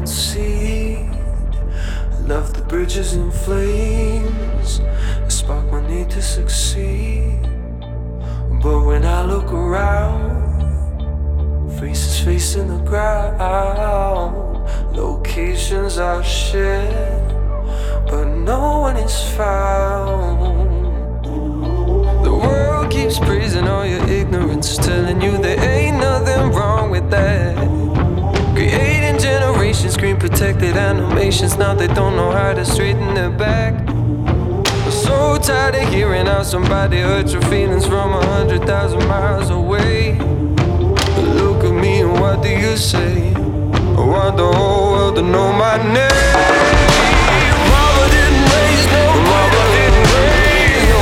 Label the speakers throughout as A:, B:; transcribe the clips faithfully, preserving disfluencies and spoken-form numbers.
A: concede. Left the bridges in flames, it sparked my need to succeed. But when I look around, faces facing the ground, locations are shared, but no one is found. The world keeps praising all your ignorance, telling you there ain't nothing wrong with that. Creating generations, screen protected animations. Now they don't know how to straighten their back. I'm so tired of hearing how somebody hurt your feelings from a hundred thousand miles away. Look at me and what do you say? I want the whole world to know my name. Mama didn't raise no, mama didn't raise no.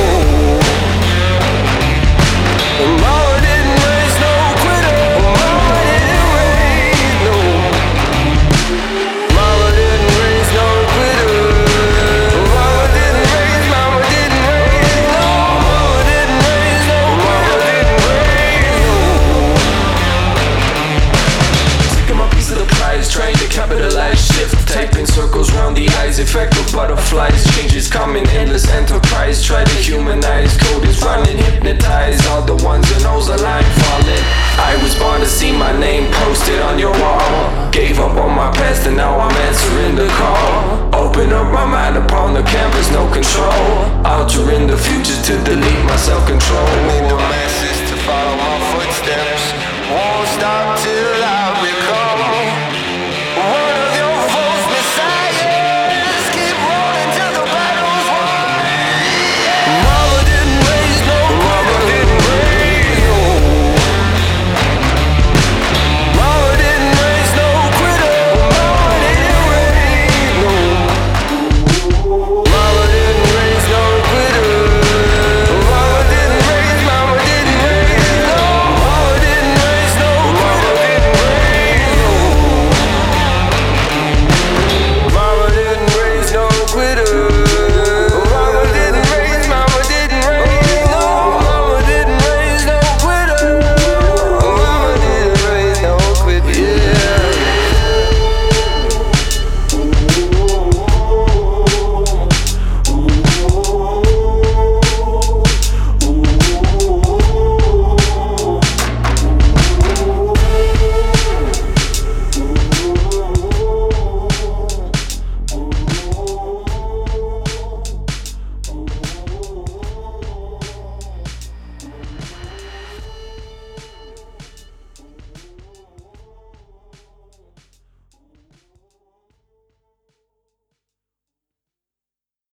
A: Mama didn't raise no quitter. Mama didn't raise no. Mama didn't raise no quitter. Mama didn't raise, mama didn't raise no. Mama didn't raise no, mama didn't raise no. Taking my piece of the prize, trying to capitalize, shift, typing circles round the eyes, effect of butterflies, changes coming, endless enterprise, try to humanize, code is running, hypnotize, all the ones who knows the line falling. I was born to see my name posted on your wall, gave up on my past and now I'm answering the call. Open up my mind upon the canvas, no control, altering the future to delete my self-control. I need the masses to follow my footsteps, won't stop till